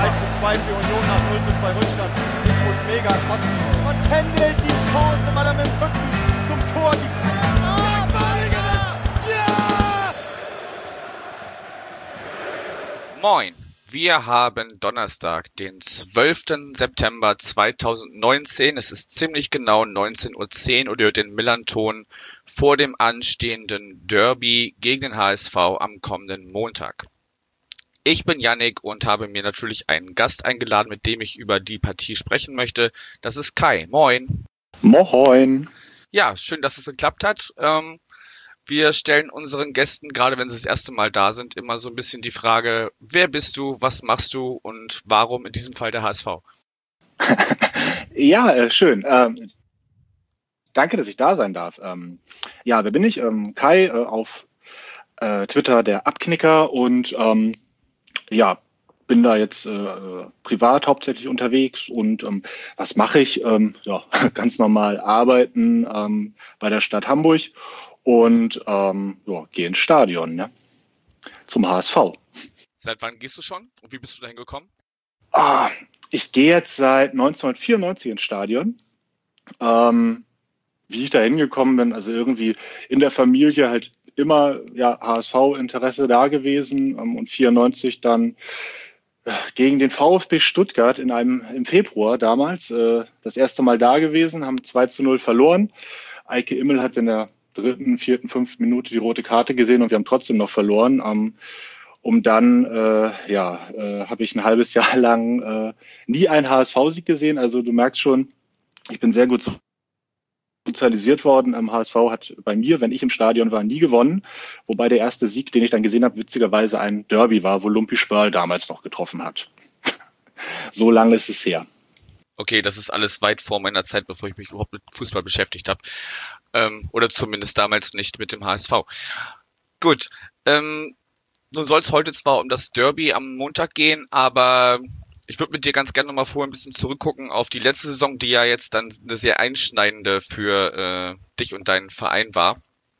1:2 für Union nach 0:2 Rückstand. Infos mega kotzen und händelt die Chance, weil er mit dem Rücken zum Tor die... Ja! Moin, wir haben Donnerstag, den 12. September 2019. Es ist ziemlich genau 19:10 Uhr und ihr hört den Millanton vor dem anstehenden Derby gegen den HSV am kommenden Montag. Ich bin Yannick und habe mir natürlich einen Gast eingeladen, mit dem ich über die Partie sprechen möchte. Das ist Kai. Moin. Moin. Ja, schön, dass es geklappt hat. Wir stellen unseren Gästen, gerade wenn sie das erste Mal da sind, immer so ein bisschen die Frage, wer bist du, was machst du und warum in diesem Fall der HSV? Ja, schön. Danke, dass ich da sein darf. Ja, wer bin ich? Kai, auf Twitter der Abknicker und ja, bin da jetzt privat hauptsächlich unterwegs und was mache ich? Ja, ganz normal arbeiten bei der Stadt Hamburg und ja, gehe ins Stadion, ne? Zum HSV. Seit wann gehst du schon und wie bist du dahin gekommen? Ich gehe jetzt seit 1994 ins Stadion. Wie ich da hingekommen bin, also irgendwie in der Familie halt immer ja HSV-Interesse da gewesen und 94 dann gegen den VfB Stuttgart im Februar damals das erste Mal da gewesen, haben 2:0 verloren. Eike Immel hat in der 3., 4., 5. Minute die rote Karte gesehen und wir haben trotzdem noch verloren. Dann habe ich ein halbes Jahr lang nie einen HSV-Sieg gesehen. Also du merkst schon, ich bin sehr gut sozialisiert worden. HSV hat bei mir, wenn ich im Stadion war, nie gewonnen. Wobei der erste Sieg, den ich dann gesehen habe, witzigerweise ein Derby war, wo Lumpi Spörl damals noch getroffen hat. So lange ist es her. Okay, das ist alles weit vor meiner Zeit, bevor ich mich überhaupt mit Fußball beschäftigt habe. Oder zumindest damals nicht mit dem HSV. Gut, nun soll es heute zwar um das Derby am Montag gehen, aber ich würde mit dir ganz gerne nochmal vorher ein bisschen zurückgucken auf die letzte Saison, die ja jetzt dann eine sehr einschneidende für dich und deinen Verein war.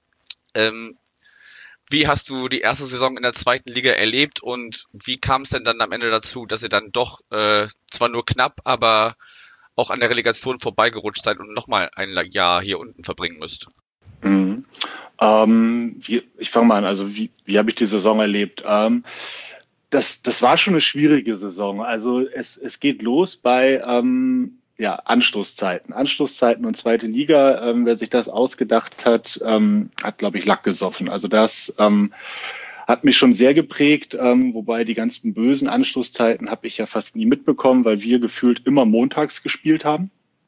Wie hast du die erste Saison in der zweiten Liga erlebt und wie kam es denn dann am Ende dazu, dass ihr dann doch zwar nur knapp, aber auch an der Relegation vorbeigerutscht seid und nochmal ein Jahr hier unten verbringen müsst? Mhm. Ich fange mal an, also wie habe ich die Saison erlebt? Das war schon eine schwierige Saison. Also es geht los bei Anstoßzeiten. Anstoßzeiten und zweite Liga. Wer sich das ausgedacht hat, hat, glaube ich, Lack gesoffen. Also das hat mich schon sehr geprägt, wobei die ganzen bösen Anstoßzeiten habe ich ja fast nie mitbekommen, weil wir gefühlt immer montags gespielt haben.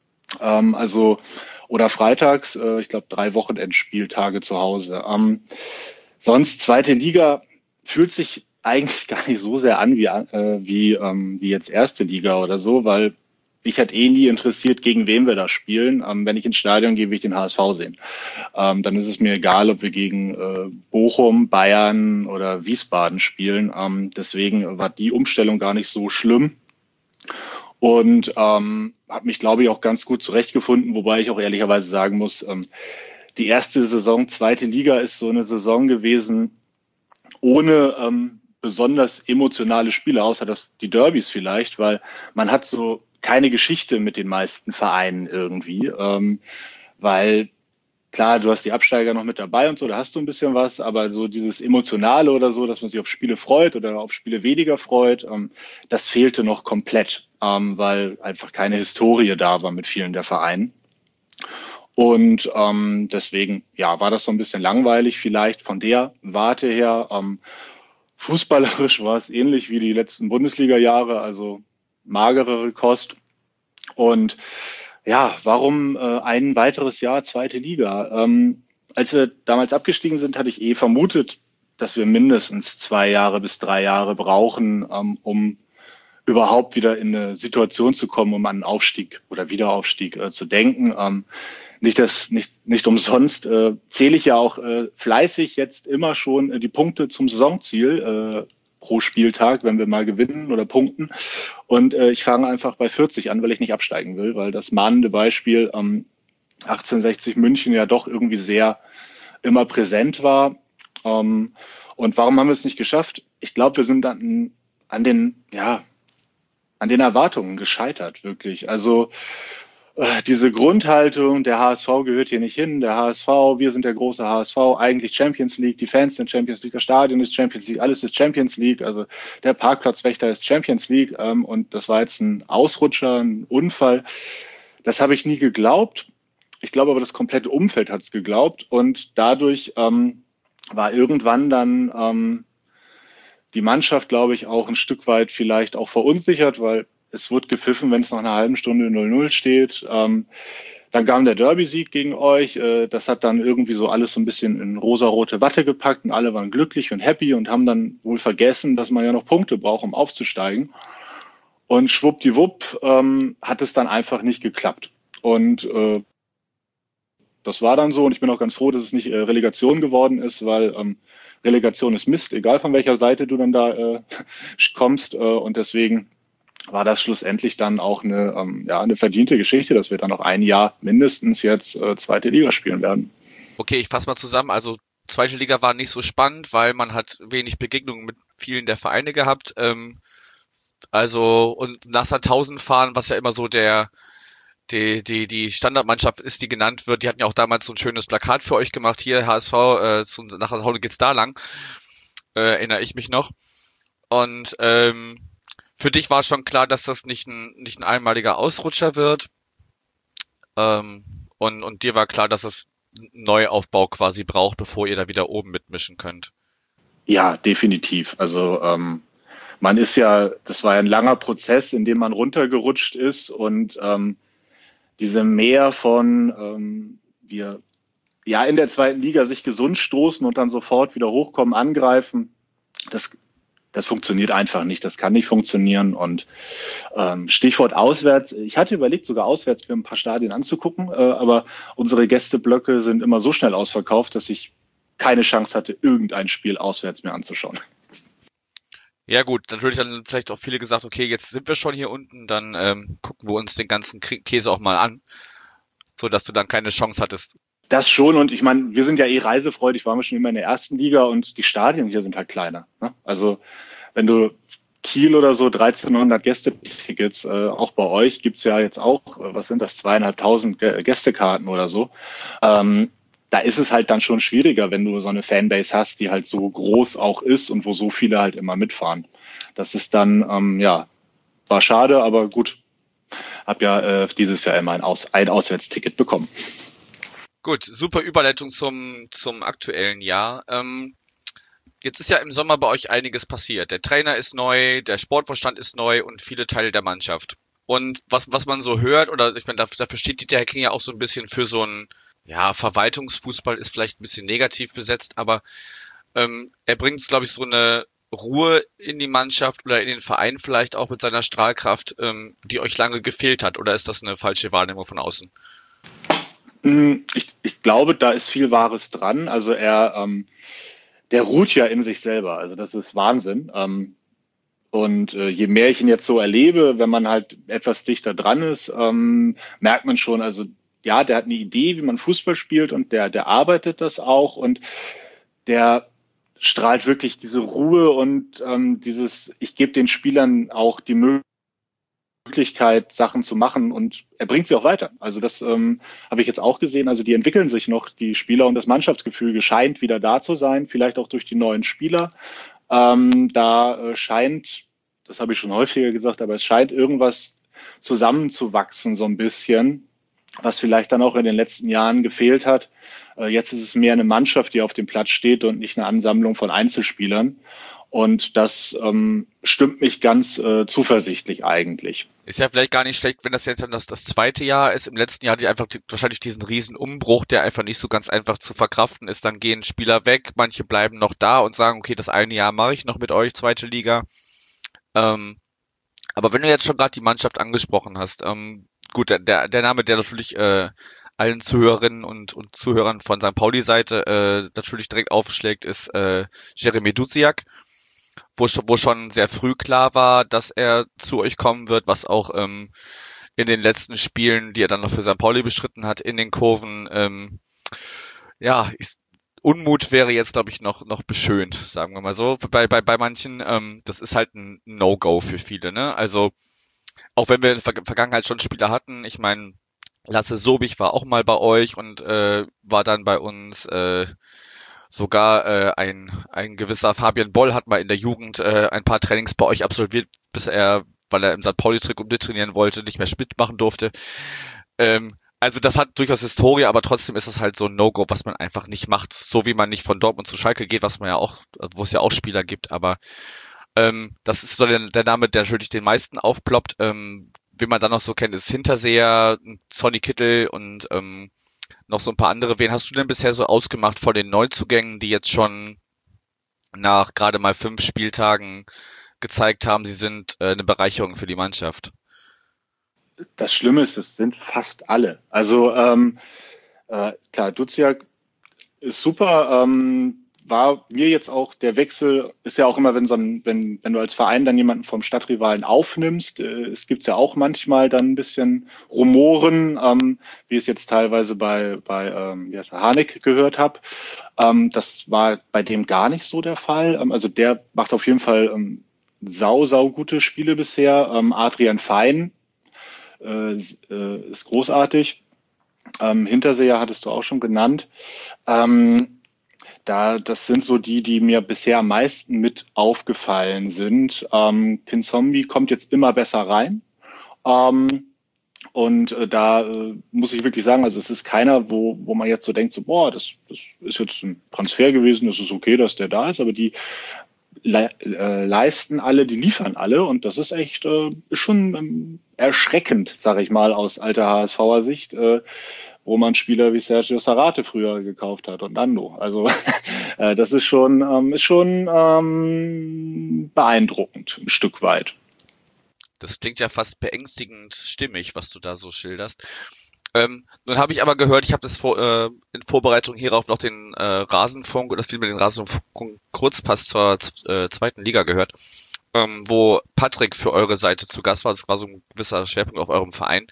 Oder freitags, ich glaube 3 Wochenendspieltage zu Hause. Sonst zweite Liga fühlt sich eigentlich gar nicht so sehr an wie jetzt erste Liga oder so, weil mich hat nie interessiert, gegen wen wir da spielen. Wenn ich ins Stadion gehe, will ich den HSV sehen. Dann ist es mir egal, ob wir gegen Bochum, Bayern oder Wiesbaden spielen. Deswegen war die Umstellung gar nicht so schlimm. Und habe mich, glaube ich, auch ganz gut zurechtgefunden, wobei ich auch ehrlicherweise sagen muss, die erste Saison, zweite Liga, ist so eine Saison gewesen ohne besonders emotionale Spiele, außer die Derbys vielleicht, weil man hat so keine Geschichte mit den meisten Vereinen irgendwie, weil klar, du hast die Absteiger noch mit dabei und so, da hast du ein bisschen was, aber so dieses Emotionale oder so, dass man sich auf Spiele freut oder auf Spiele weniger freut, das fehlte noch komplett, weil einfach keine Historie da war mit vielen der Vereinen. Und deswegen, ja, war das so ein bisschen langweilig vielleicht von der Warte her. Fußballerisch war es ähnlich wie die letzten Bundesliga-Jahre, also magerere Kost. Und ja, warum ein weiteres Jahr zweite Liga? Als wir damals abgestiegen sind, hatte ich vermutet, dass wir mindestens 2 Jahre bis 3 Jahre brauchen, um überhaupt wieder in eine Situation zu kommen, um an Aufstieg oder Wiederaufstieg zu denken. Nicht umsonst zähle ich ja auch fleißig jetzt immer schon die Punkte zum Saisonziel pro Spieltag, wenn wir mal gewinnen oder punkten. Und ich fange einfach bei 40 an, weil ich nicht absteigen will, weil das mahnende Beispiel 1860 München ja doch irgendwie sehr immer präsent war. Und warum haben wir es nicht geschafft? Ich glaube, wir sind an den an den Erwartungen gescheitert, wirklich. Also diese Grundhaltung, der HSV gehört hier nicht hin, der HSV, wir sind der große HSV, eigentlich Champions League, die Fans sind Champions League, das Stadion ist Champions League, alles ist Champions League, also der Parkplatzwächter ist Champions League und das war jetzt ein Ausrutscher, ein Unfall. Das habe ich nie geglaubt. Ich glaube aber, das komplette Umfeld hat es geglaubt und dadurch war irgendwann dann die Mannschaft, glaube ich, auch ein Stück weit vielleicht auch verunsichert, weil es wird gepfiffen, wenn es nach einer halben Stunde 0-0 steht. Dann kam der Derby-Sieg gegen euch. Das hat dann irgendwie so alles so ein bisschen in rosarote Watte gepackt und alle waren glücklich und happy und haben dann wohl vergessen, dass man ja noch Punkte braucht, um aufzusteigen. Und schwuppdiwupp hat es dann einfach nicht geklappt. Und das war dann so und ich bin auch ganz froh, dass es nicht Relegation geworden ist, weil Relegation ist Mist, egal von welcher Seite du dann da kommst. Und deswegen war das schlussendlich dann auch eine verdiente Geschichte, dass wir dann noch ein Jahr mindestens jetzt zweite Liga spielen werden. Okay, ich fasse mal zusammen. Also zweite Liga war nicht so spannend, weil man hat wenig Begegnungen mit vielen der Vereine gehabt. Und nach Sandhausen fahren, was ja immer so die Standardmannschaft ist, die genannt wird. Die hatten ja auch damals so ein schönes Plakat für euch gemacht. Hier HSV, nach Sandhausen geht's da lang. Erinnere ich mich noch. Und für dich war schon klar, dass das nicht ein einmaliger Ausrutscher wird. Und dir war klar, dass es einen Neuaufbau quasi braucht, bevor ihr da wieder oben mitmischen könnt. Ja, definitiv. Also man ist ja, das war ja ein langer Prozess, in dem man runtergerutscht ist und diese Mehr von wir ja in der zweiten Liga sich gesund stoßen und dann sofort wieder hochkommen, angreifen, das funktioniert einfach nicht, das kann nicht funktionieren. Und Stichwort auswärts, ich hatte überlegt, sogar auswärts mir ein paar Stadien anzugucken, aber unsere Gästeblöcke sind immer so schnell ausverkauft, dass ich keine Chance hatte, irgendein Spiel auswärts mir anzuschauen. Ja gut, natürlich dann vielleicht auch viele gesagt, okay, jetzt sind wir schon hier unten, dann gucken wir uns den ganzen Käse auch mal an, so dass du dann keine Chance hattest. Das schon und ich meine, wir sind ja reisefreudig, waren wir schon immer in der ersten Liga und die Stadien hier sind halt kleiner. Ne? Also wenn du Kiel oder so 1300 Gästetickets, auch bei euch gibt's ja jetzt auch, was sind das, 2500 Gästekarten oder so. Da ist es halt dann schon schwieriger, wenn du so eine Fanbase hast, die halt so groß auch ist und wo so viele halt immer mitfahren. Das ist dann, war schade, aber gut. Hab ja dieses Jahr immer ein Auswärtsticket bekommen. Gut, super Überleitung zum aktuellen Jahr. Jetzt ist ja im Sommer bei euch einiges passiert. Der Trainer ist neu, der Sportvorstand ist neu und viele Teile der Mannschaft. Und was man so hört, oder ich meine, dafür steht der Hecking ja auch so ein bisschen für so ein, ja, Verwaltungsfußball ist vielleicht ein bisschen negativ besetzt, aber er bringt, glaube ich, so eine Ruhe in die Mannschaft oder in den Verein vielleicht auch mit seiner Strahlkraft, die euch lange gefehlt hat. Oder ist das eine falsche Wahrnehmung von außen? Ich glaube, da ist viel Wahres dran. Also der ruht ja in sich selber. Also das ist Wahnsinn. Und je mehr ich ihn jetzt so erlebe, wenn man halt etwas dichter dran ist, merkt man schon, also ja, der hat eine Idee, wie man Fußball spielt und der arbeitet das auch und der strahlt wirklich diese Ruhe und ich gebe den Spielern auch die Möglichkeit, Sachen zu machen und er bringt sie auch weiter. Also das habe ich jetzt auch gesehen. Also die entwickeln sich noch, die Spieler und das Mannschaftsgefüge scheint wieder da zu sein, vielleicht auch durch die neuen Spieler. Da scheint, das habe ich schon häufiger gesagt, aber es scheint irgendwas zusammenzuwachsen so ein bisschen, was vielleicht dann auch in den letzten Jahren gefehlt hat. Jetzt ist es mehr eine Mannschaft, die auf dem Platz steht und nicht eine Ansammlung von Einzelspielern. Und das stimmt mich ganz zuversichtlich eigentlich. Ist ja vielleicht gar nicht schlecht, wenn das jetzt dann das zweite Jahr ist. Im letzten Jahr hatte ich einfach wahrscheinlich diesen riesen Umbruch, der einfach nicht so ganz einfach zu verkraften ist. Dann gehen Spieler weg, manche bleiben noch da und sagen, okay, das eine Jahr mache ich noch mit euch, zweite Liga. Aber wenn du jetzt schon gerade die Mannschaft angesprochen hast, gut, der Name, der natürlich allen Zuhörerinnen und Zuhörern von St. Pauli-Seite natürlich direkt aufschlägt, ist Jeremy Duziak, wo schon sehr früh klar war, dass er zu euch kommen wird, was auch in den letzten Spielen, die er dann noch für St. Pauli bestritten hat, in den Kurven, Unmut wäre jetzt, glaube ich, noch beschönt, sagen wir mal so. Bei manchen, das ist halt ein No-Go für viele, ne? Also auch wenn wir in der Vergangenheit schon Spieler hatten, ich meine, Lasse Sobich war auch mal bei euch und war dann bei uns. Sogar ein gewisser Fabian Boll hat mal in der Jugend ein paar Trainings bei euch absolviert, bis er, weil er im St. Pauli-Trikot mittrainieren wollte, nicht mehr mitmachen durfte. Also das hat durchaus Historie, aber trotzdem ist es halt so ein No-Go, was man einfach nicht macht, so wie man nicht von Dortmund zu Schalke geht, was man ja auch, wo es ja auch Spieler gibt, aber das ist so der Name, der natürlich den meisten aufploppt. Wen man dann noch so kennt, ist Hinterseher, Sonny Kittel und noch so ein paar andere. Wen hast du denn bisher so ausgemacht von den Neuzugängen, die jetzt schon nach gerade mal 5 Spieltagen gezeigt haben, sie sind eine Bereicherung für die Mannschaft? Das Schlimme ist, es sind fast alle. Also klar, Duziak ist super. War mir jetzt auch der Wechsel, ist ja auch immer, wenn du als Verein dann jemanden vom Stadtrivalen aufnimmst, es gibt's ja auch manchmal dann ein bisschen Rumoren, wie es jetzt teilweise bei wie heißt er, Harnik gehört habe. Das war bei dem gar nicht so der Fall. Also der macht auf jeden Fall sau gute Spiele bisher. Adrian Fein ist großartig. Hinterseher hattest du auch schon genannt. Das sind so die mir bisher am meisten mit aufgefallen sind. Kinzombie kommt jetzt immer besser rein. Da muss ich wirklich sagen, also es ist keiner, wo man jetzt so denkt, so, boah, das ist jetzt ein Transfer gewesen, das ist okay, dass der da ist, aber die leisten alle, die liefern alle und das ist echt schon erschreckend, sage ich mal, aus alter HSVer Sicht, wo man Spieler wie Sergio Sarate früher gekauft hat und Nando. Also das ist schon beeindruckend, ein Stück weit. Das klingt ja fast beängstigend stimmig, was du da so schilderst. Nun habe ich aber gehört, ich habe das in Vorbereitung hierauf noch den Rasenfunk oder das Film mit den Rasenfunk Kurzpass zur zweiten Liga gehört, wo Patrick für eure Seite zu Gast war. Das war so ein gewisser Schwerpunkt auf eurem Verein.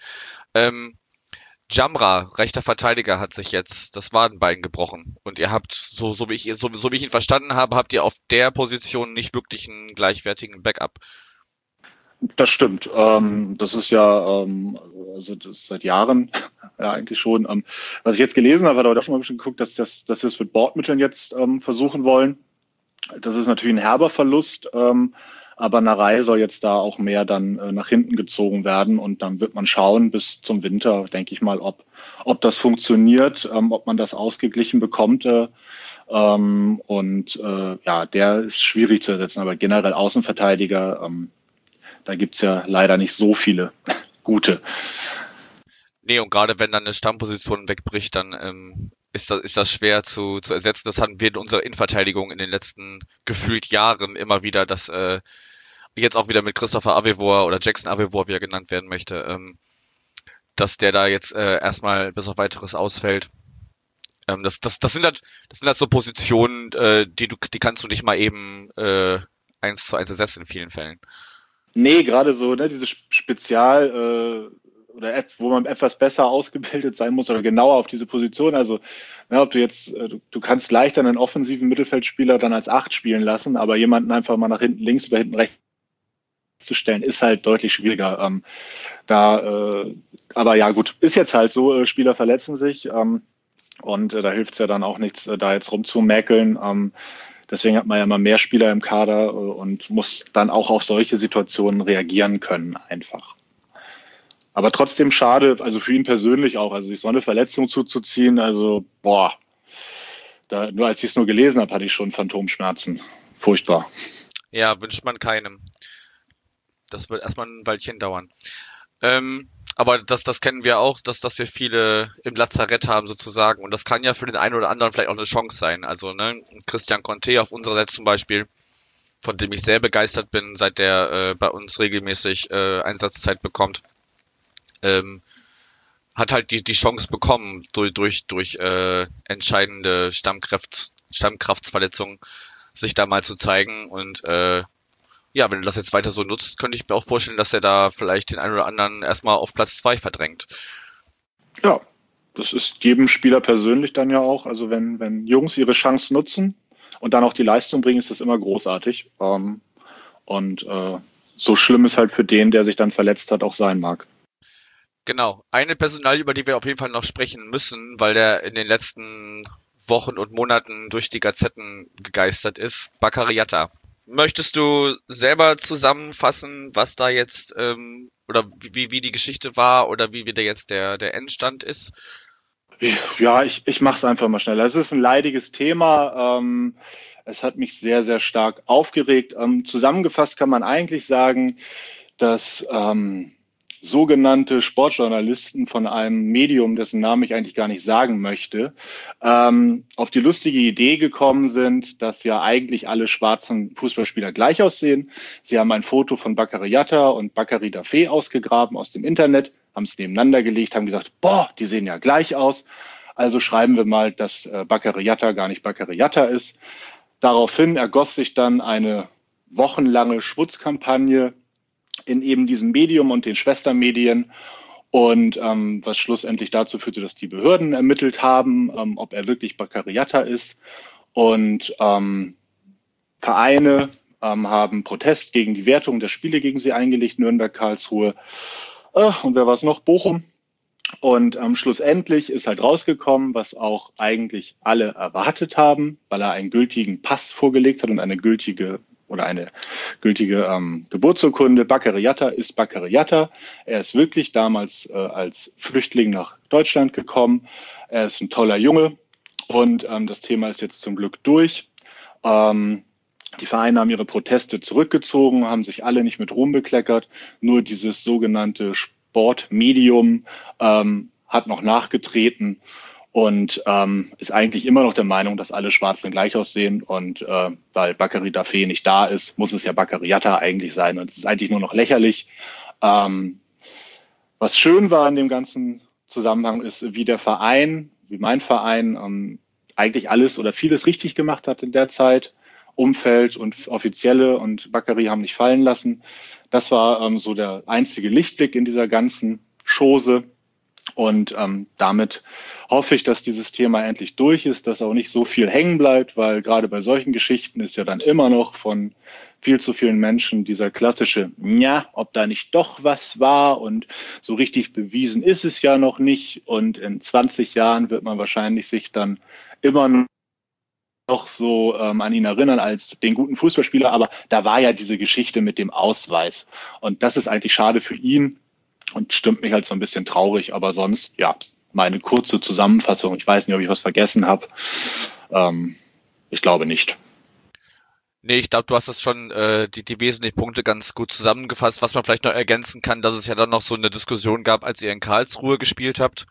Jamra, rechter Verteidiger, hat sich jetzt das Wadenbein gebrochen. Und ihr habt, so wie ich ihn verstanden habe, habt ihr auf der Position nicht wirklich einen gleichwertigen Backup. Das stimmt. Das ist ja, also das ist seit Jahren ja eigentlich schon. Was ich jetzt gelesen habe, hat aber auch schon mal ein bisschen geguckt, dass wir es mit Bordmitteln jetzt versuchen wollen. Das ist natürlich ein herber Verlust, aber Narei soll jetzt da auch mehr dann nach hinten gezogen werden und dann wird man schauen bis zum Winter, denke ich mal, ob das funktioniert, ob man das ausgeglichen bekommt. Ja, der ist schwierig zu ersetzen, aber generell Außenverteidiger, da gibt's ja leider nicht so viele gute. Nee, und gerade wenn dann eine Stammposition wegbricht, dann ist das schwer zu ersetzen. Das hatten wir in unserer Innenverteidigung in den letzten gefühlt Jahren immer wieder, dass jetzt auch wieder mit Christopher Avevor oder Jackson Avevor, wie er genannt werden möchte, dass der da jetzt erstmal bis auf weiteres ausfällt. Das sind halt so Positionen, die kannst du nicht mal eben 1:1 ersetzen in vielen Fällen. Nee, gerade so, ne, diese Spezial- oder wo man etwas besser ausgebildet sein muss oder genauer auf diese Position. Also, ne, ob du jetzt, du kannst leichter einen offensiven Mittelfeldspieler dann als 8 spielen lassen, aber jemanden einfach mal nach hinten links oder hinten rechts zu stellen, ist halt deutlich schwieriger. Aber ja, gut, ist jetzt halt so, Spieler verletzen sich und da hilft es ja dann auch nichts, da jetzt rumzumäkeln. Deswegen hat man ja immer mehr Spieler im Kader und muss dann auch auf solche Situationen reagieren können einfach. Aber trotzdem schade, also für ihn persönlich auch, also sich so eine Verletzung zuzuziehen, also nur als ich es nur gelesen habe, hatte ich schon Phantomschmerzen. Furchtbar. Ja, wünscht man keinem. Das wird erstmal ein Weilchen dauern. Aber das kennen wir auch, dass wir viele im Lazarett haben sozusagen. Und das kann ja für den einen oder anderen vielleicht auch eine Chance sein. Also ne, Christian Conte auf unserer Seite zum Beispiel, von dem ich sehr begeistert bin, seit der bei uns regelmäßig Einsatzzeit bekommt, hat halt die Chance bekommen, durch entscheidende Stammkraftsverletzungen sich da mal zu zeigen. Und ja, wenn er das jetzt weiter so nutzt, könnte ich mir auch vorstellen, dass er da vielleicht den einen oder anderen erstmal auf Platz 2 verdrängt. Ja, das ist jedem Spieler persönlich dann ja auch. Also wenn Jungs ihre Chance nutzen und dann auch die Leistung bringen, ist das immer großartig. so schlimm es halt für den, der sich dann verletzt hat, auch sein mag. Genau. Eine Personalie, über die wir auf jeden Fall noch sprechen müssen, weil der in den letzten Wochen und Monaten durch die Gazetten gegeistert ist, Bakary Jatta. Möchtest du selber zusammenfassen, was da jetzt oder wie die Geschichte war oder wie wieder jetzt der Endstand ist? Ja, ich mache es einfach mal schneller. Es ist ein leidiges Thema. Es hat mich sehr, sehr stark aufgeregt. Zusammengefasst kann man eigentlich sagen, dass sogenannte Sportjournalisten von einem Medium, dessen Namen ich eigentlich gar nicht sagen möchte, auf die lustige Idee gekommen sind, dass ja eigentlich alle schwarzen Fußballspieler gleich aussehen. Sie haben ein Foto von Bakary Jatta und Bakary Dafé ausgegraben aus dem Internet, haben es nebeneinander gelegt, haben gesagt, boah, die sehen ja gleich aus. Also schreiben wir mal, dass Bakary Jatta gar nicht Bakary Jatta ist. Daraufhin ergoss sich dann eine wochenlange Schmutzkampagne in eben diesem Medium und den Schwestermedien und was schlussendlich dazu führte, dass die Behörden ermittelt haben, ob er wirklich Bakary Jatta ist. Und Vereine haben Protest gegen die Wertung der Spiele gegen sie eingelegt, Nürnberg, Karlsruhe und wer war es noch? Bochum. Und schlussendlich ist halt rausgekommen, was auch eigentlich alle erwartet haben, weil er einen gültigen Pass vorgelegt hat und eine gültige Geburtsurkunde. Bakary Jatta ist Bakary Jatta. Er ist wirklich damals als Flüchtling nach Deutschland gekommen. Er ist ein toller Junge und das Thema ist jetzt zum Glück durch. Die Vereine haben ihre Proteste zurückgezogen, haben sich alle nicht mit Ruhm bekleckert. Nur dieses sogenannte Sportmedium hat noch nachgetreten und ist eigentlich immer noch der Meinung, dass alle Schwarzen gleich aussehen. Und weil Bakary Dafé nicht da ist, muss es ja Bakary Jatta eigentlich sein. Und es ist eigentlich nur noch lächerlich. Was schön war in dem ganzen Zusammenhang ist, wie der Verein, wie mein Verein, eigentlich alles oder vieles richtig gemacht hat in der Zeit. Umfeld und Offizielle und Bakary haben nicht fallen lassen. Das war so der einzige Lichtblick in dieser ganzen Chose. Und damit hoffe ich, dass dieses Thema endlich durch ist, dass auch nicht so viel hängen bleibt, weil gerade bei solchen Geschichten ist ja dann immer noch von viel zu vielen Menschen dieser klassische, ja, ob da nicht doch was war und so richtig bewiesen ist es ja noch nicht. Und in 20 Jahren wird man wahrscheinlich sich dann immer noch so an ihn erinnern als den guten Fußballspieler, aber da war ja diese Geschichte mit dem Ausweis. Und das ist eigentlich schade für ihn und stimmt mich halt so ein bisschen traurig, aber sonst, ja, meine kurze Zusammenfassung. Ich weiß nicht, ob ich was vergessen habe. Ich glaube nicht. Nee, ich glaube, du hast das schon die wesentlichen Punkte ganz gut zusammengefasst. Was man vielleicht noch ergänzen kann, dass es ja dann noch so eine Diskussion gab, als ihr in Karlsruhe gespielt habt.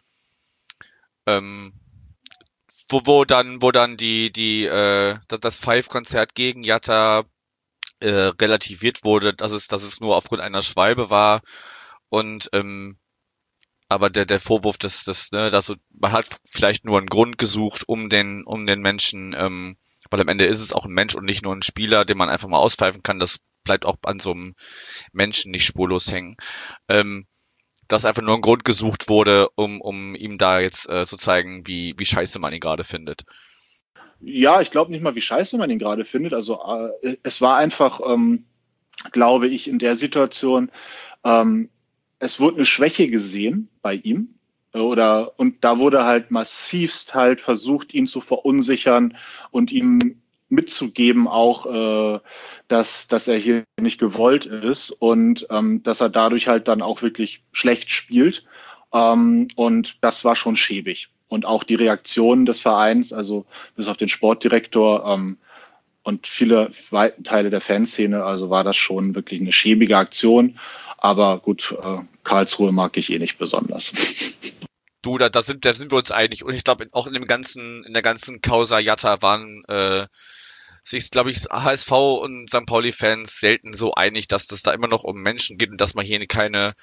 Wo dann das Five-Konzert gegen Jatta relativiert wurde, dass es nur aufgrund einer Schwalbe war und aber der Vorwurf, dass man hat vielleicht nur einen Grund gesucht, um den Menschen, weil am Ende ist es auch ein Mensch und nicht nur ein Spieler, den man einfach mal auspfeifen kann. Das bleibt auch an so einem Menschen nicht spurlos hängen. Dass einfach nur ein Grund gesucht wurde, um ihm da jetzt zu zeigen, wie scheiße man ihn gerade findet. Ja, ich glaube nicht mal, wie scheiße man ihn gerade findet. Also es war einfach, glaube ich, in der Situation, es wurde eine Schwäche gesehen bei ihm. Und da wurde halt massivst halt versucht, ihn zu verunsichern und ihm mitzugeben auch, dass er hier nicht gewollt ist und dass er dadurch halt dann auch wirklich schlecht spielt. Und das war schon schäbig. Und auch die Reaktionen des Vereins, also bis auf den Sportdirektor und viele weite Teile der Fanszene, also war das schon wirklich eine schäbige Aktion. Aber gut, Karlsruhe mag ich eh nicht besonders. Du, da sind wir uns einig. Und ich glaube, auch in der ganzen Causa Jatta waren sich, glaube ich, HSV und St. Pauli-Fans selten so einig, dass das da immer noch um Menschen geht und dass man hier keine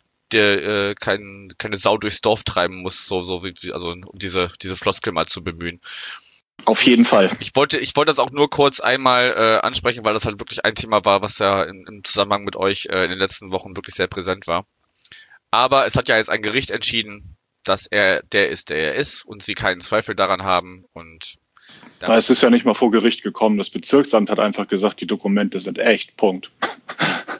Sau durchs Dorf treiben muss, so wie, also um diese Floskel mal zu bemühen. Auf jeden Fall. Ich wollte das auch nur kurz einmal ansprechen, weil das halt wirklich ein Thema war, was ja im Zusammenhang mit euch in den letzten Wochen wirklich sehr präsent war. Aber es hat ja jetzt ein Gericht entschieden, dass er der ist, der er ist und sie keinen Zweifel daran haben. Und es ist ja nicht mal vor Gericht gekommen. Das Bezirksamt hat einfach gesagt, die Dokumente sind echt. Punkt.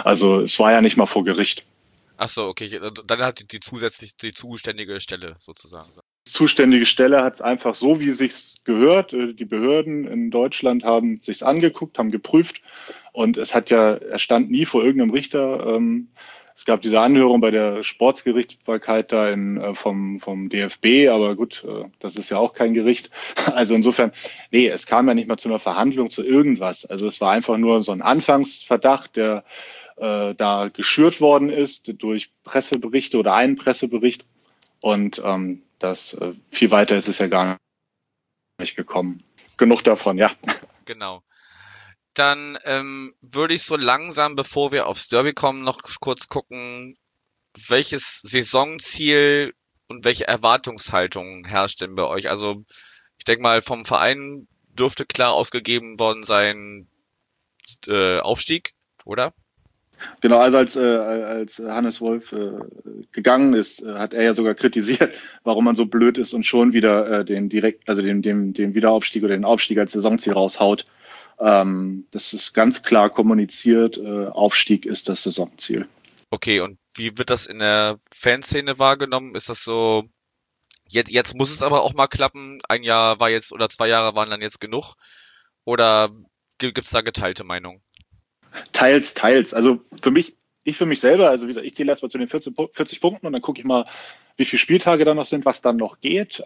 Also es war ja nicht mal vor Gericht. Ach so, okay. Dann hat die zuständige Stelle sozusagen. Die zuständige Stelle hat es einfach so, wie es sich gehört. Die Behörden in Deutschland haben sich's angeguckt, haben geprüft und er stand nie vor irgendeinem Richter. Es gab diese Anhörung bei der Sportsgerichtsbarkeit da vom DFB, aber gut, das ist ja auch kein Gericht. Also insofern, nee, es kam ja nicht mal zu einer Verhandlung, zu irgendwas. Also es war einfach nur so ein Anfangsverdacht, der da geschürt worden ist durch Presseberichte oder einen Pressebericht. Und viel weiter ist es ja gar nicht gekommen. Genug davon, ja. Genau. Dann würde ich so langsam, bevor wir aufs Derby kommen, noch kurz gucken, welches Saisonziel und welche Erwartungshaltung herrscht denn bei euch? Also ich denke mal, vom Verein dürfte klar ausgegeben worden sein, Aufstieg, oder? Genau, also als Hannes Wolf gegangen ist, hat er ja sogar kritisiert, warum man so blöd ist und schon wieder den Wiederaufstieg oder den Aufstieg als Saisonziel raushaut. Das ist ganz klar kommuniziert, Aufstieg ist das Saisonziel. Okay, und wie wird das in der Fanszene wahrgenommen? Ist das so, jetzt muss es aber auch mal klappen, ein Jahr war jetzt oder 2 Jahre waren dann jetzt genug? Oder gibt's da geteilte Meinungen? Teils. Also für mich selber, also wie gesagt, ich zähle erstmal zu den 40 Punkten und dann gucke ich mal, wie viele Spieltage da noch sind, was dann noch geht.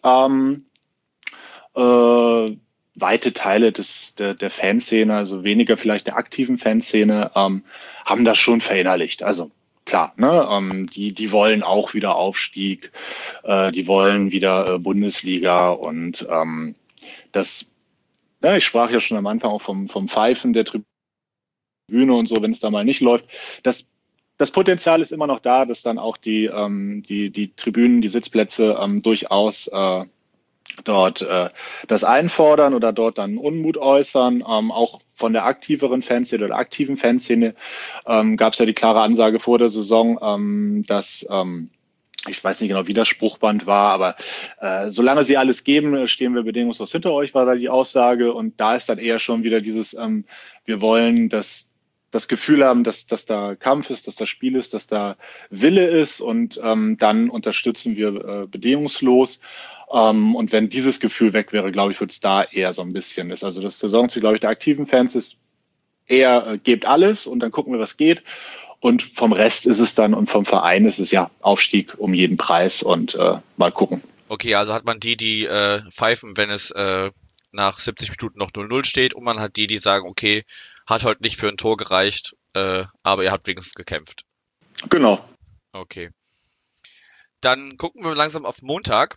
Weite Teile der Fanszene, also weniger vielleicht der aktiven Fanszene, haben das schon verinnerlicht. Also klar, ne, die wollen auch wieder Aufstieg, die wollen wieder Bundesliga und ich sprach ja schon am Anfang auch vom Pfeifen der Tribüne und so, wenn es da mal nicht läuft. Das Potenzial ist immer noch da, dass dann auch die Tribünen, die Sitzplätze durchaus dort das einfordern oder dort dann Unmut äußern. Auch von der aktiveren Fanszene oder aktiven Fanszene gab es ja die klare Ansage vor der Saison, dass ich weiß nicht genau, wie das Spruchband war, aber solange sie alles geben, stehen wir bedingungslos hinter euch, war da die Aussage. Und da ist dann eher schon wieder dieses, wir wollen das Gefühl haben, dass da Kampf ist, dass da Spiel ist, dass da Wille ist und dann unterstützen wir bedingungslos. Und wenn dieses Gefühl weg wäre, glaube ich, wird es da eher so ein bisschen ist. Also das Saisonziel, glaube ich, der aktiven Fans ist eher, gebt alles und dann gucken wir, was geht. Und vom Rest ist es dann und vom Verein ist es ja Aufstieg um jeden Preis und mal gucken. Okay, also hat man die pfeifen, wenn es nach 70 Minuten noch 0-0 steht und man hat die sagen, okay, hat heute nicht für ein Tor gereicht, aber ihr habt wenigstens gekämpft. Genau. Okay. Dann gucken wir langsam auf Montag.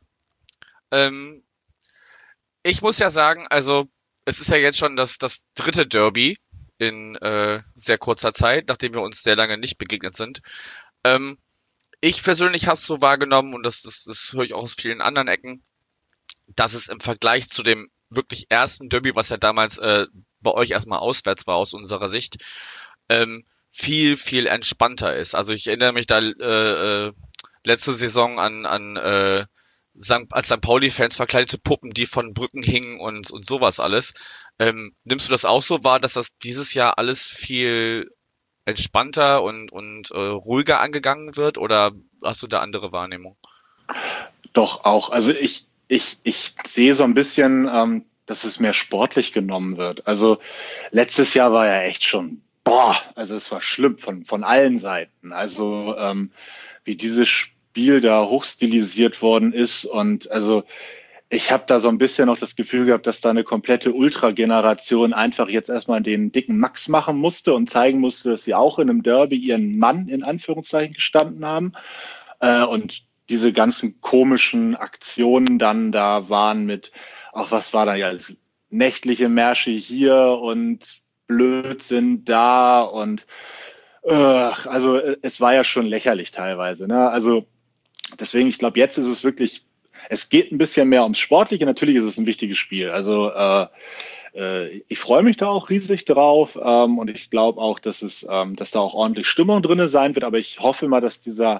Ich muss ja sagen, also es ist ja jetzt schon das 3. Derby in sehr kurzer Zeit, nachdem wir uns sehr lange nicht begegnet sind. Ich persönlich habe es so wahrgenommen, und das höre ich auch aus vielen anderen Ecken, dass es im Vergleich zu dem wirklich ersten Derby, was ja damals bei euch erstmal auswärts war aus unserer Sicht, viel, viel entspannter ist. Also ich erinnere mich da letzte Saison an als St. Pauli-Fans verkleidete Puppen, die von Brücken hingen und sowas alles. Nimmst du das auch so wahr, dass das dieses Jahr alles viel entspannter und ruhiger angegangen wird, oder hast du da andere Wahrnehmung? Doch, auch. Also ich sehe so ein bisschen, dass es mehr sportlich genommen wird. Also letztes Jahr war ja echt schon, also es war schlimm von allen Seiten. Also wie dieses Spiel da hochstilisiert worden ist und also ich habe da so ein bisschen noch das Gefühl gehabt, dass da eine komplette Ultra-Generation einfach jetzt erstmal den dicken Max machen musste und zeigen musste, dass sie auch in einem Derby ihren Mann in Anführungszeichen gestanden haben. Und diese ganzen komischen Aktionen dann da waren mit, auch was war da ja, nächtliche Märsche hier und Blödsinn da und also es war ja schon lächerlich teilweise. Ne? Also deswegen, ich glaube, jetzt ist es wirklich, es geht ein bisschen mehr ums Sportliche. Natürlich ist es ein wichtiges Spiel. Also ich freue mich da auch riesig drauf und ich glaube auch, dass da auch ordentlich Stimmung drin sein wird. Aber ich hoffe mal, dass dieser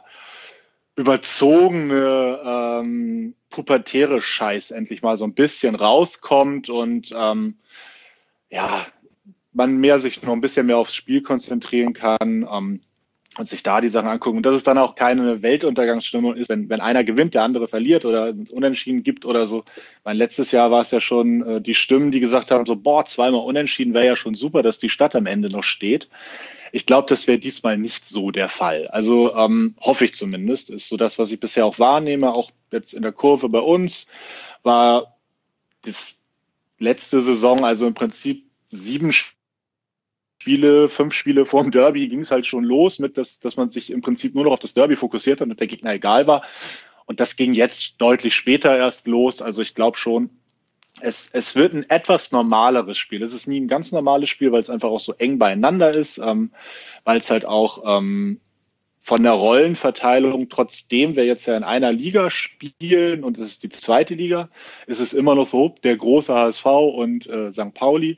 überzogene pubertäre Scheiß endlich mal so ein bisschen rauskommt und man sich noch ein bisschen mehr aufs Spiel konzentrieren kann, und sich da die Sachen angucken. Und dass es dann auch keine Weltuntergangsstimmung ist, wenn einer gewinnt, der andere verliert oder ein Unentschieden gibt oder so. Letztes Jahr war es ja schon die Stimmen, die gesagt haben, so, zweimal Unentschieden wäre ja schon super, dass die Stadt am Ende noch steht. Ich glaube, das wäre diesmal nicht so der Fall. Also hoffe ich zumindest. Ist so das, was ich bisher auch wahrnehme, auch jetzt in der Kurve bei uns, war das letzte Saison, also im Prinzip 5 Spiele vor dem Derby ging es halt schon los mit, dass man sich im Prinzip nur noch auf das Derby fokussiert hat und der Gegner egal war. Und das ging jetzt deutlich später erst los. Also ich glaube schon, es wird ein etwas normaleres Spiel. Es ist nie ein ganz normales Spiel, weil es einfach auch so eng beieinander ist, weil es halt auch von der Rollenverteilung, trotzdem wir jetzt ja in einer Liga spielen und es ist die zweite Liga, ist es immer noch so, der große HSV und St. Pauli.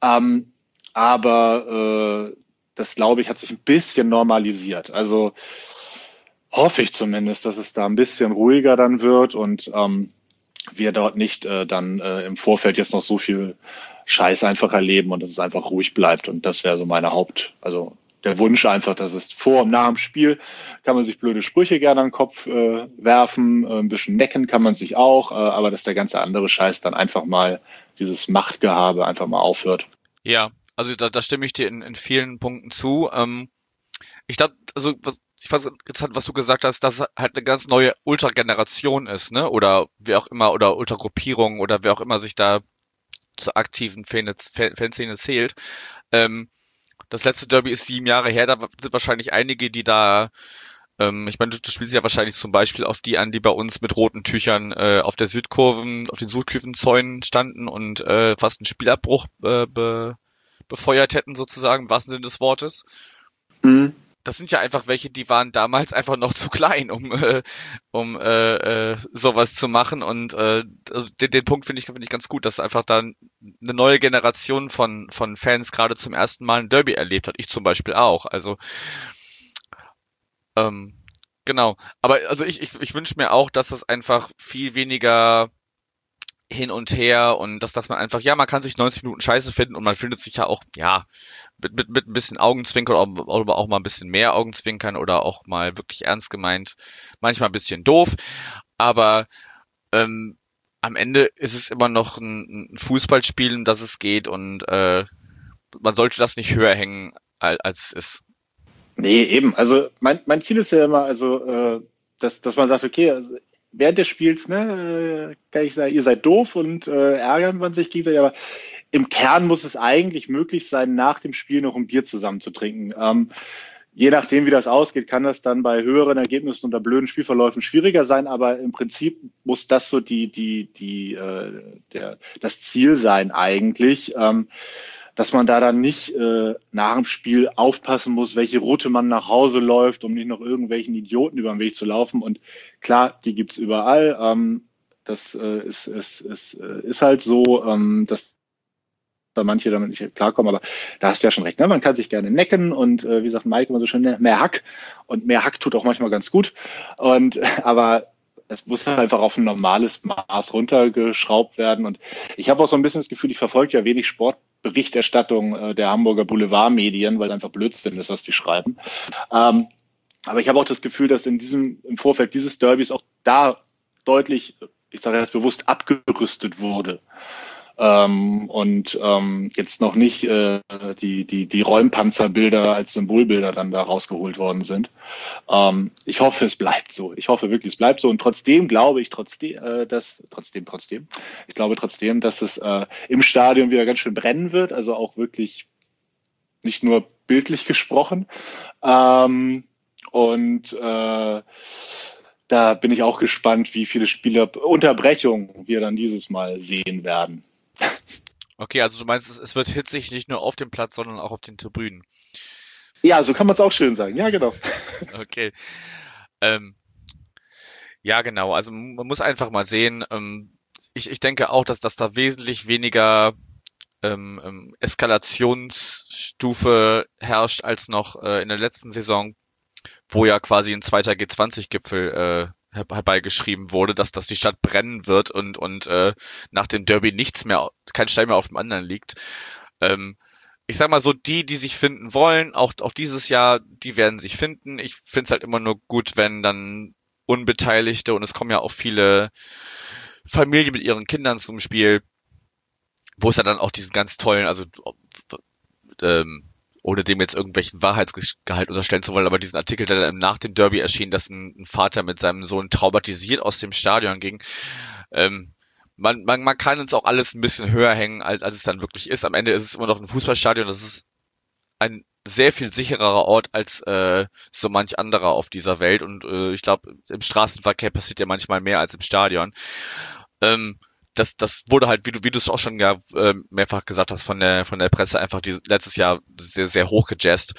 Aber das, glaube ich, hat sich ein bisschen normalisiert. Also hoffe ich zumindest, dass es da ein bisschen ruhiger dann wird und wir dort nicht dann im Vorfeld jetzt noch so viel Scheiß einfach erleben und dass es einfach ruhig bleibt. Und das wäre so meine also der Wunsch einfach, dass es vor und nach dem Spiel kann man sich blöde Sprüche gerne an den Kopf werfen, ein bisschen necken kann man sich auch, aber dass der ganze andere Scheiß dann einfach mal, dieses Machtgehabe einfach mal aufhört. Ja, also da stimme ich dir in vielen Punkten zu. Ich glaube, also was du gesagt hast, dass halt eine ganz neue Ultra-Generation ist, ne? Oder wer auch immer, oder Ultra-Gruppierung oder wer auch immer sich da zur aktiven Fanszene zählt. Das letzte Derby ist 7 Jahre her, da sind wahrscheinlich einige, die da, ich meine, du spielst ja wahrscheinlich zum Beispiel auf die an, die bei uns mit roten Tüchern auf den Südkurvenzäunen standen und fast einen Spielabbruch befeuert hätten, sozusagen, im wahrsten Sinne des Wortes. Mhm. Das sind ja einfach welche, die waren damals einfach noch zu klein, um sowas zu machen. Und also den Punkt finde ich ganz gut, dass einfach dann eine neue Generation von Fans gerade zum ersten Mal ein Derby erlebt hat. Ich zum Beispiel auch. Also genau. Aber also ich wünsche mir auch, dass das einfach viel weniger hin und her und dass man einfach, ja, man kann sich 90 Minuten Scheiße finden und man findet sich ja auch, ja, mit ein bisschen Augenzwinkern oder auch mal ein bisschen mehr Augenzwinkern oder auch mal wirklich ernst gemeint, manchmal ein bisschen doof, aber am Ende ist es immer noch ein Fußballspiel, um das es geht und man sollte das nicht höher hängen, als es ist. Nee, eben. Also mein Ziel ist ja immer, also dass man sagt, okay, also, während des Spiels, ne, kann ich sagen, ihr seid doof und ärgern man sich gegenseitig, aber im Kern muss es eigentlich möglich sein, nach dem Spiel noch ein Bier zusammen zu trinken. Je nachdem, wie das ausgeht, kann das dann bei höheren Ergebnissen unter blöden Spielverläufen schwieriger sein, aber im Prinzip muss das so das Ziel sein eigentlich, dass man da dann nicht nach dem Spiel aufpassen muss, welche Route man nach Hause läuft, um nicht noch irgendwelchen Idioten über den Weg zu laufen. Und klar, die gibt's überall. Das ist halt so, dass da manche damit nicht klarkommen, aber da hast du ja schon recht. Ne? Man kann sich gerne necken und wie sagt Mike immer so schön, mehr Hack. Und mehr Hack tut auch manchmal ganz gut. Aber es muss halt einfach auf ein normales Maß runtergeschraubt werden. Und ich habe auch so ein bisschen das Gefühl, ich verfolge ja wenig Sportberichterstattung der Hamburger Boulevardmedien, weil einfach Blödsinn ist, was die schreiben. Aber ich habe auch das Gefühl, dass im Vorfeld dieses Derbys auch da deutlich, ich sage jetzt bewusst, abgerüstet wurde. Jetzt noch nicht die Räumpanzerbilder als Symbolbilder dann da rausgeholt worden sind. Ich hoffe, es bleibt so. Ich hoffe wirklich, es bleibt so. Und trotzdem glaube ich, dass es im Stadion wieder ganz schön brennen wird. Also auch wirklich nicht nur bildlich gesprochen. Da bin ich auch gespannt, wie viele Spielerunterbrechungen wir dann dieses Mal sehen werden. Okay, also du meinst, es wird hitzig nicht nur auf dem Platz, sondern auch auf den Tribünen. Ja, so kann man es auch schön sagen. Ja, genau. Okay. Ja, genau. Also man muss einfach mal sehen. Ich denke auch, dass da wesentlich weniger Eskalationsstufe herrscht als noch in der letzten Saison, wo ja quasi ein zweiter G20-Gipfel herbeigeschrieben wurde, dass die Stadt brennen wird und nach dem Derby kein Stein mehr auf dem anderen liegt. ich sag mal so, die sich finden wollen, auch dieses Jahr, die werden sich finden. Ich find's halt immer nur gut, wenn dann Unbeteiligte, und es kommen ja auch viele Familien mit ihren Kindern zum Spiel, wo es ja dann auch diesen ganz tollen, also ohne dem jetzt irgendwelchen Wahrheitsgehalt unterstellen zu wollen, aber diesen Artikel, der dann nach dem Derby erschien, dass ein Vater mit seinem Sohn traumatisiert aus dem Stadion ging. Man kann uns auch alles ein bisschen höher hängen, als es dann wirklich ist. Am Ende ist es immer noch ein Fußballstadion. Das ist ein sehr viel sichererer Ort als so manch anderer auf dieser Welt. Und ich glaube, im Straßenverkehr passiert ja manchmal mehr als im Stadion. Das wurde halt, wie du es auch schon mehrfach gesagt hast, von der Presse einfach letztes Jahr sehr, sehr hoch gejazzt.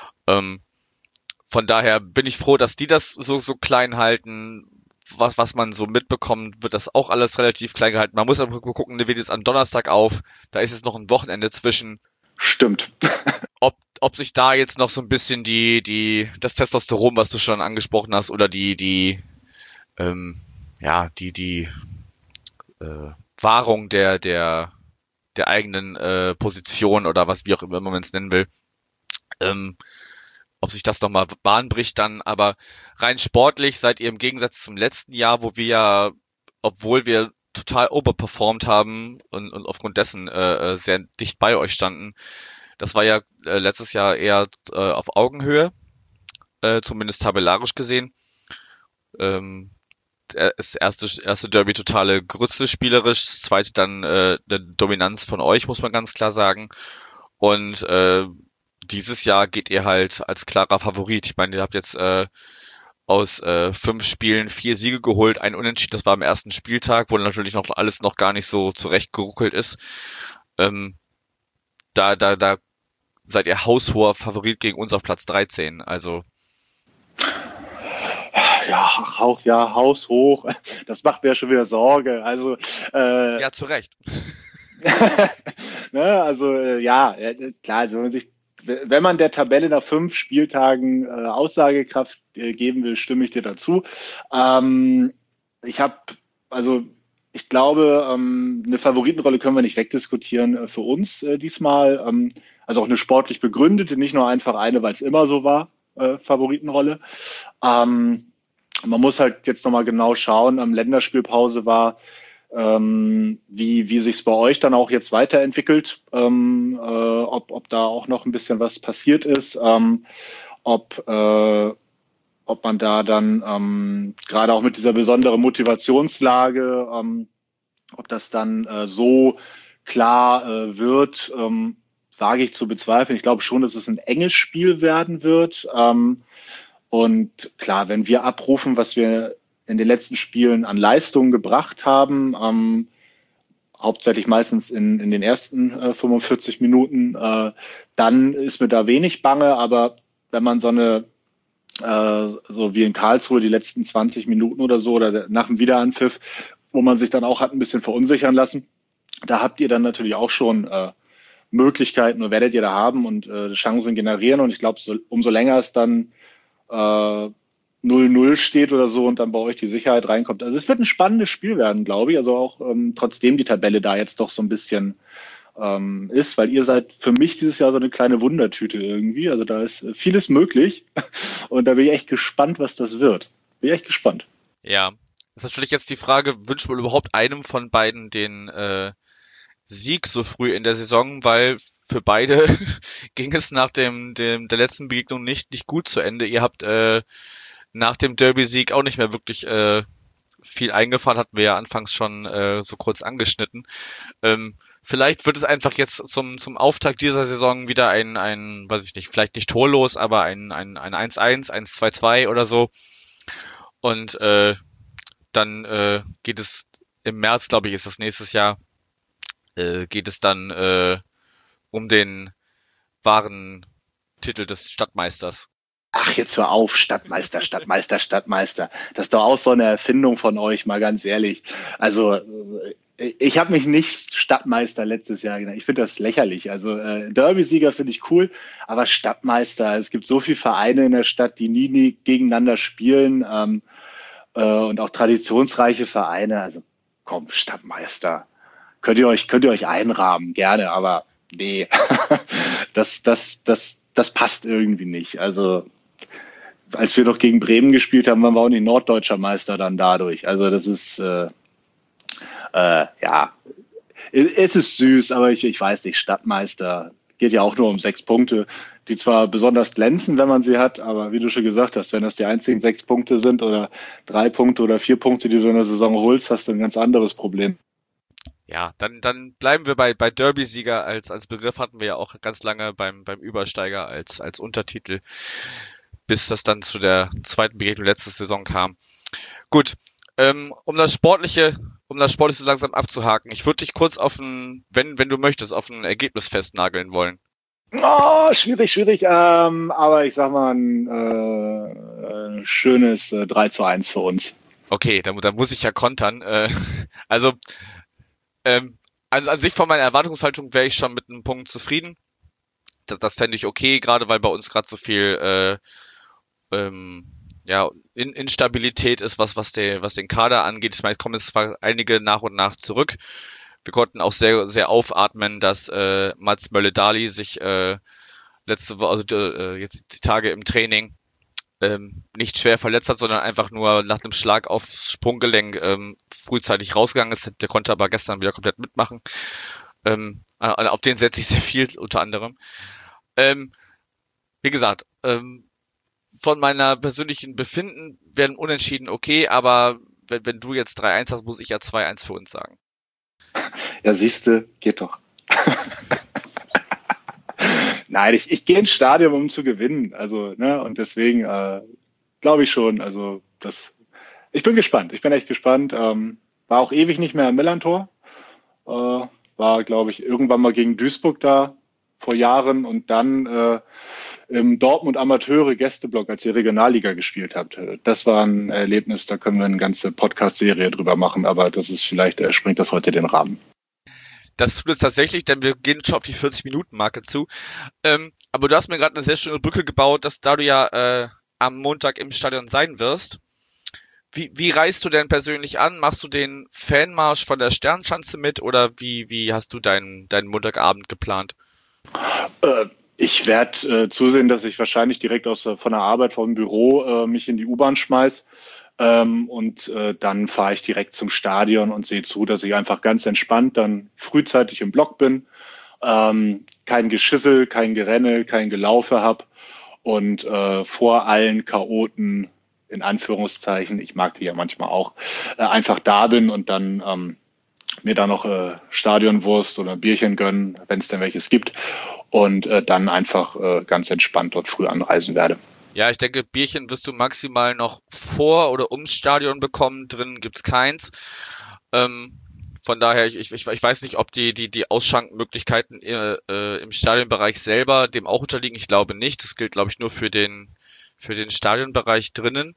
Von daher bin ich froh, dass die das so klein halten. Was man so mitbekommt, wird das auch alles relativ klein gehalten. Man muss aber gucken, der wird jetzt am Donnerstag auf. Da ist jetzt noch ein Wochenende zwischen. Stimmt. Ob sich da jetzt noch so ein bisschen das Testosteron, was du schon angesprochen hast, oder die Wahrung der eigenen Position oder wie auch immer man es nennen will, ob sich das nochmal Bahn bricht dann, aber rein sportlich seid ihr im Gegensatz zum letzten Jahr, wo wir ja, obwohl wir total overperformed haben und aufgrund dessen sehr dicht bei euch standen, das war ja letztes Jahr eher auf Augenhöhe, zumindest tabellarisch gesehen. Das erste Derby totale Grütze spielerisch, das zweite dann eine Dominanz von euch, muss man ganz klar sagen. Und dieses Jahr geht ihr halt als klarer Favorit. Ich meine, ihr habt jetzt aus 5 Spielen 4 Siege geholt, ein Unentschieden, das war am ersten Spieltag, wo natürlich noch alles noch gar nicht so zurechtgeruckelt ist. Da seid ihr haushoher Favorit gegen uns auf Platz 13. Also Ja, haushoch. Das macht mir schon wieder Sorge. Also ja, zu Recht. Ne, also klar, also wenn man der Tabelle nach 5 Spieltagen Aussagekraft geben will, stimme ich dir dazu. Ich glaube, eine Favoritenrolle können wir nicht wegdiskutieren für uns diesmal. Also auch eine sportlich begründete, nicht nur einfach eine, weil es immer so war, Favoritenrolle. Man muss halt jetzt nochmal genau schauen, Länderspielpause war, wie sich es bei euch dann auch jetzt weiterentwickelt, ob da auch noch ein bisschen was passiert ist, ob man da dann gerade auch mit dieser besonderen Motivationslage, ob das dann so klar wird, sage ich zu bezweifeln. Ich glaube schon, dass es ein enges Spiel werden wird. Und klar, wenn wir abrufen, was wir in den letzten Spielen an Leistungen gebracht haben, hauptsächlich meistens in den ersten 45 Minuten, dann ist mir da wenig bange. Aber wenn man so wie in Karlsruhe die letzten 20 Minuten oder so oder nach dem Wiederanpfiff, wo man sich dann auch hat ein bisschen verunsichern lassen, da habt ihr dann natürlich auch schon Möglichkeiten, oder werdet ihr da haben und Chancen generieren. Und ich glaube, umso länger es dann 0-0 steht oder so und dann bei euch die Sicherheit reinkommt. Also es wird ein spannendes Spiel werden, glaube ich. Also auch trotzdem die Tabelle da jetzt doch so ein bisschen ist, weil ihr seid für mich dieses Jahr so eine kleine Wundertüte irgendwie. Also da ist vieles möglich und da bin ich echt gespannt, was das wird. Bin ich echt gespannt. Ja, das ist natürlich jetzt die Frage, wünscht man überhaupt einem von beiden den Sieg so früh in der Saison, weil für beide ging es nach der letzten Begegnung nicht gut zu Ende. Ihr habt nach dem Derby-Sieg auch nicht mehr wirklich viel eingefahren, hatten wir ja anfangs schon so kurz angeschnitten. Vielleicht wird es einfach jetzt zum Auftakt dieser Saison wieder ein, weiß ich nicht, vielleicht nicht torlos, aber ein 1-1, 1-2-2 oder so. Und dann geht es im März, glaube ich, ist das nächstes Jahr, geht es dann um den wahren Titel des Stadtmeisters. Ach, jetzt hör auf, Stadtmeister. Das ist doch auch so eine Erfindung von euch, mal ganz ehrlich. Also ich habe mich nicht Stadtmeister letztes Jahr genannt. Ich finde das lächerlich. Also Derby-Sieger finde ich cool, aber Stadtmeister, es gibt so viele Vereine in der Stadt, die nie gegeneinander spielen und auch traditionsreiche Vereine. Also komm, Stadtmeister. Könnt ihr euch einrahmen, gerne, aber nee, das passt irgendwie nicht. Also, als wir noch gegen Bremen gespielt haben, waren wir auch nicht norddeutscher Meister dann dadurch. Also, das ist, ja, es ist süß, aber ich weiß nicht, Stadtmeister geht ja auch nur um 6 Punkte, die zwar besonders glänzen, wenn man sie hat, aber wie du schon gesagt hast, wenn das die einzigen 6 Punkte sind oder 3 Punkte oder 4 Punkte, die du in der Saison holst, hast du ein ganz anderes Problem. Ja, dann bleiben wir bei Derby-Sieger als Begriff hatten wir ja auch ganz lange beim Übersteiger als Untertitel, bis das dann zu der zweiten Begegnung letzte Saison kam. Gut, um das Sportliche so langsam abzuhaken, ich würde dich kurz wenn du möchtest, auf ein Ergebnis festnageln wollen. Oh, schwierig. Aber ich sag mal ein schönes 3:1 für uns. Okay, da muss ich ja kontern. Also an sich von meiner Erwartungshaltung wäre ich schon mit einem Punkt zufrieden. Das fände ich okay, gerade weil bei uns gerade so viel Instabilität ist, was den Kader angeht. Ich meine, es kommen jetzt zwar einige nach und nach zurück. Wir konnten auch sehr, sehr aufatmen, dass Mats Mölle-Dali sich letzte Woche, also jetzt die Tage im Training, nicht schwer verletzt hat, sondern einfach nur nach einem Schlag aufs Sprunggelenk frühzeitig rausgegangen ist. Der konnte aber gestern wieder komplett mitmachen. Auf den setze ich sehr viel, unter anderem. Wie gesagt, von meiner persönlichen Befinden werden Unentschieden okay, aber wenn du jetzt 3:1 hast, muss ich ja 2:1 für uns sagen. Ja, siehste, geht doch. Nein, ich gehe ins Stadion, um zu gewinnen. Also, ne, und deswegen glaube ich schon. Also, ich bin gespannt. Ich bin echt gespannt. War auch ewig nicht mehr am Millern-Tor. War, glaube ich, irgendwann mal gegen Duisburg da vor Jahren und dann im Dortmund Amateure Gästeblock, als ihr Regionalliga gespielt habt. Das war ein Erlebnis, da können wir eine ganze Podcast-Serie drüber machen, aber das ist vielleicht, springt das heute den Rahmen. Das tut es tatsächlich, denn wir gehen schon auf die 40-Minuten-Marke zu. Aber du hast mir gerade eine sehr schöne Brücke gebaut, dass da du ja am Montag im Stadion sein wirst. Wie reist du denn persönlich an? Machst du den Fanmarsch von der Sternschanze mit oder wie hast du deinen Montagabend geplant? Ich werde zusehen, dass ich wahrscheinlich direkt von der Arbeit vom Büro mich in die U-Bahn schmeiß. Und dann fahre ich direkt zum Stadion und sehe zu, dass ich einfach ganz entspannt dann frühzeitig im Block bin, kein Geschissel, kein Gerenne, kein Gelaufe habe und vor allen Chaoten, in Anführungszeichen, ich mag die ja manchmal auch, einfach da bin und dann mir da noch Stadionwurst oder ein Bierchen gönnen, wenn es denn welches gibt und dann einfach ganz entspannt dort früh anreisen werde. Ja, ich denke, Bierchen wirst du maximal noch vor oder ums Stadion bekommen. Drin gibt's keins. Von daher, ich weiß nicht, ob die Ausschankmöglichkeiten im Stadionbereich selber dem auch unterliegen. Ich glaube nicht. Das gilt, glaube ich, nur für den Stadionbereich drinnen.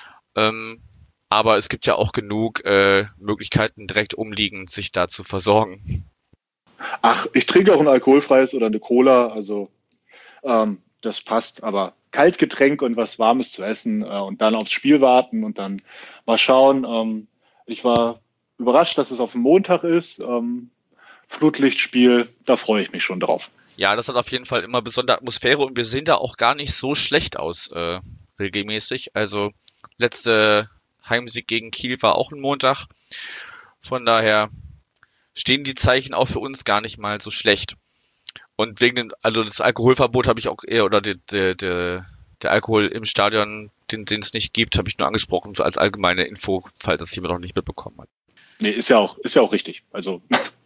Aber es gibt ja auch genug Möglichkeiten, direkt umliegend sich da zu versorgen. Ach, ich trinke auch ein alkoholfreies oder eine Cola. Also das passt, aber Kaltgetränk und was Warmes zu essen und dann aufs Spiel warten und dann mal schauen. Ich war überrascht, dass es auf dem Montag ist. Flutlichtspiel, da freue ich mich schon drauf. Ja, das hat auf jeden Fall immer besondere Atmosphäre und wir sehen da auch gar nicht so schlecht aus regelmäßig. Also letzte Heimsieg gegen Kiel war auch ein Montag. Von daher stehen die Zeichen auch für uns gar nicht mal so schlecht. Und also das Alkoholverbot habe ich auch eher, oder der Alkohol im Stadion, den es nicht gibt, habe ich nur angesprochen, so als allgemeine Info, falls das jemand noch nicht mitbekommen hat. Nee, ist ja auch richtig. Also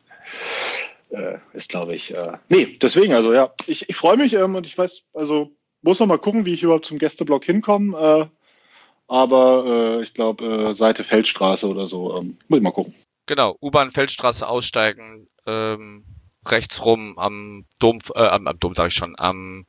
ist, glaube ich, nee, deswegen, also ja, ich freue mich und ich weiß, also muss noch mal gucken, wie ich überhaupt zum Gästeblock hinkomme, aber ich glaube, Seite Feldstraße oder so, muss ich mal gucken. Genau, U-Bahn Feldstraße aussteigen, rechts rum am Dom sage ich schon, am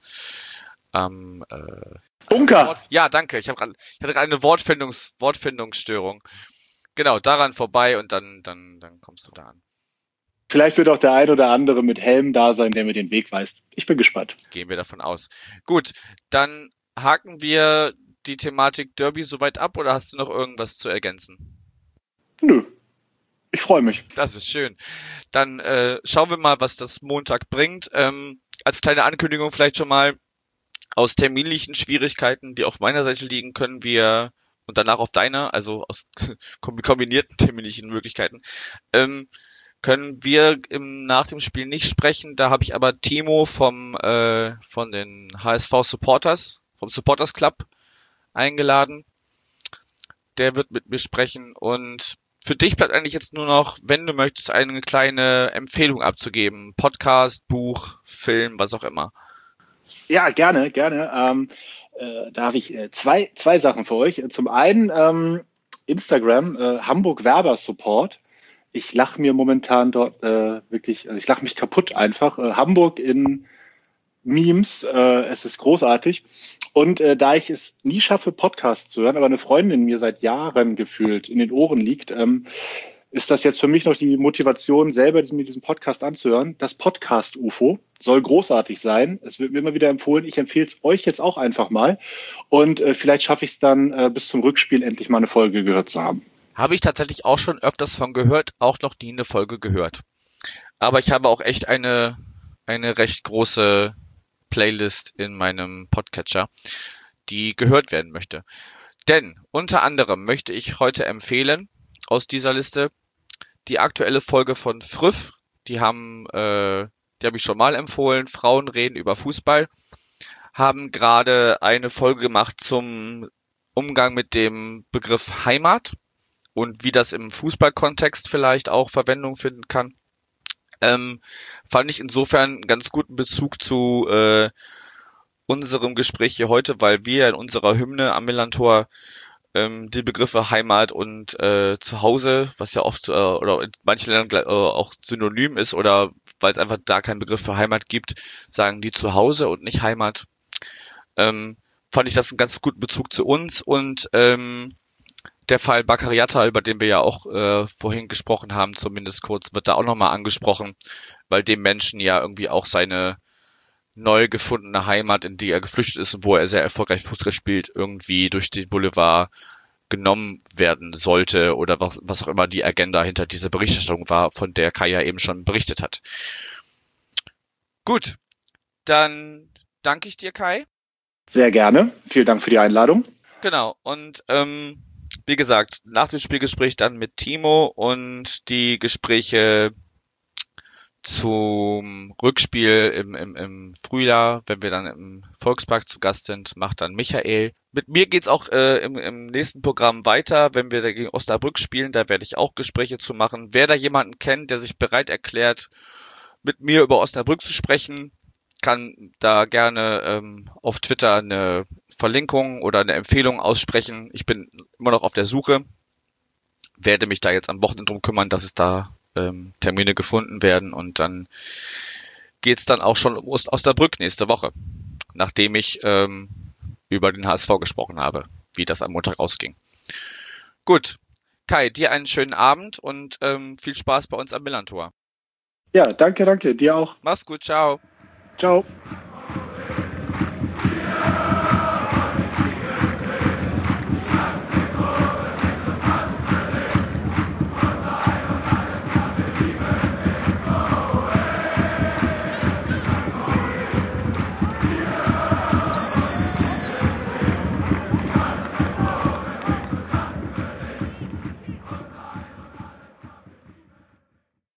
Bunker! Ja, danke, ich hatte gerade eine Wortfindungsstörung. Genau, daran vorbei und dann kommst du da an. Vielleicht wird auch der ein oder andere mit Helm da sein, der mir den Weg weist. Ich bin gespannt. Gehen wir davon aus. Gut, dann haken wir die Thematik Derby soweit ab oder hast du noch irgendwas zu ergänzen? Nö. Ich freue mich. Das ist schön. Dann schauen wir mal, was das Montag bringt. Als kleine Ankündigung vielleicht schon mal, aus terminlichen Schwierigkeiten, die auf meiner Seite liegen, können wir und danach auf deiner, also aus kombinierten terminlichen Möglichkeiten, können wir nach dem Spiel nicht sprechen. Da habe ich aber Timo von den HSV Supporters, vom Supporters Club eingeladen. Der wird mit mir sprechen und für dich bleibt eigentlich jetzt nur noch, wenn du möchtest, eine kleine Empfehlung abzugeben. Podcast, Buch, Film, was auch immer. Ja, gerne. Da habe ich zwei Sachen für euch. Zum einen Instagram, Hamburg Werber Support. Ich lache mir momentan dort wirklich, ich lache mich kaputt einfach. Hamburg in Memes, es ist großartig. Und da ich es nie schaffe, Podcasts zu hören, aber eine Freundin mir seit Jahren gefühlt in den Ohren liegt, ist das jetzt für mich noch die Motivation, selber mir diesen Podcast anzuhören. Das Podcast UFO soll großartig sein. Es wird mir immer wieder empfohlen. Ich empfehle es euch jetzt auch einfach mal. Und vielleicht schaffe ich es dann bis zum Rückspiel endlich mal eine Folge gehört zu haben. Habe ich tatsächlich auch schon öfters von gehört, auch noch nie eine Folge gehört. Aber ich habe auch echt eine recht große Playlist in meinem Podcatcher, die gehört werden möchte. Denn unter anderem möchte ich heute empfehlen aus dieser Liste die aktuelle Folge von Früff. Die habe ich schon mal empfohlen. Frauen reden über Fußball. Haben gerade eine Folge gemacht zum Umgang mit dem Begriff Heimat und wie das im Fußballkontext vielleicht auch Verwendung finden kann. Fand ich insofern einen ganz guten Bezug zu unserem Gespräch hier heute, weil wir in unserer Hymne am Millantor die Begriffe Heimat und Zuhause, was ja oft oder in manchen Ländern auch synonym ist oder weil es einfach da keinen Begriff für Heimat gibt, sagen die Zuhause und nicht Heimat. Fand ich das einen ganz guten Bezug zu uns und der Fall Bakariata, über den wir ja auch vorhin gesprochen haben, zumindest kurz, wird da auch nochmal angesprochen, weil dem Menschen ja irgendwie auch seine neu gefundene Heimat, in die er geflüchtet ist und wo er sehr erfolgreich Fußball spielt, irgendwie durch den Boulevard genommen werden sollte oder was auch immer die Agenda hinter dieser Berichterstattung war, von der Kai ja eben schon berichtet hat. Gut, dann danke ich dir, Kai. Sehr gerne. Vielen Dank für die Einladung. Genau, und wie gesagt, nach dem Spielgespräch dann mit Timo und die Gespräche zum Rückspiel im Frühjahr, wenn wir dann im Volkspark zu Gast sind, macht dann Michael. Mit mir geht's auch im nächsten Programm weiter, wenn wir gegen Osnabrück spielen, da werde ich auch Gespräche zu machen. Wer da jemanden kennt, der sich bereit erklärt, mit mir über Osnabrück zu sprechen, kann da gerne auf Twitter eine Verlinkung oder eine Empfehlung aussprechen. Ich bin immer noch auf der Suche, werde mich da jetzt am Wochenende drum kümmern, dass es da Termine gefunden werden und dann geht's dann auch schon um Osnabrück nächste Woche, nachdem ich über den HSV gesprochen habe, wie das am Montag rausging. Gut, Kai, dir einen schönen Abend und viel Spaß bei uns am Millantor. Ja, danke, dir auch. Mach's gut, ciao. Ciao.